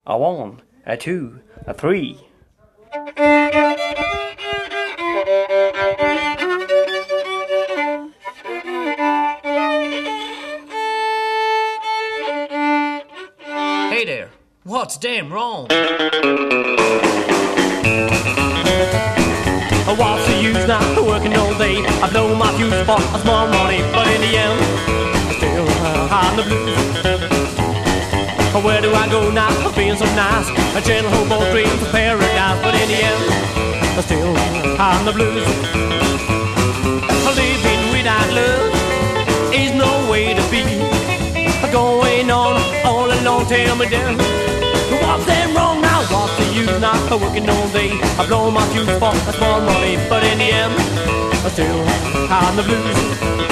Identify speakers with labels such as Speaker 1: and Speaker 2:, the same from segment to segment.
Speaker 1: A one, a two, a three.
Speaker 2: Hey there, what's damn wrong?
Speaker 1: What's the use now, working all day? I blow my fuse for a small money, but in the end, I'm still high on the blues. Where do I go now, being so nice? A gentle hobo dreams of paradise, but in the end, I'm still high on the blues. Living without love is no way to be. Going on all alone, tell me then, what's them wrong now? What's the use now? Working all day, I blow my fuse for a small money, but in the end, I'm still high on the blues.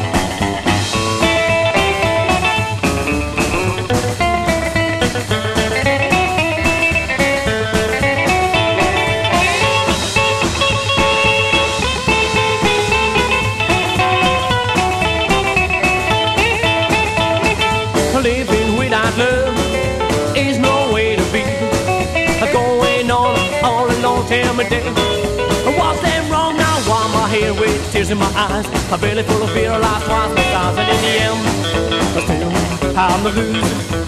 Speaker 1: Living without love is no way to be. Going on all alone, tell me then, what's them wrong now? Why am I here with tears in my eyes? A belly full of beer, life twice my size, and in the end, I'm still high on the blues.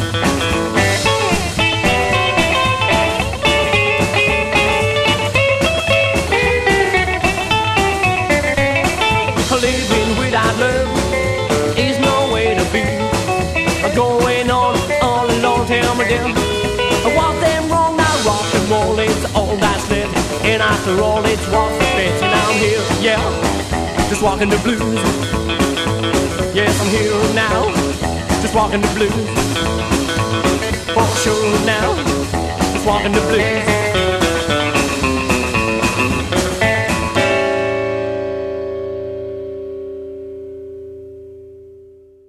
Speaker 1: Living without love is no way to be. Going on all alone, tell me then, what's them wrong now? Rock and roll, it's all that's left, and after all, it's what's the best. And I'm here, yeah, just walking the blues. Yes, I'm here now, just walking the blues. For sure now, just walking the blues.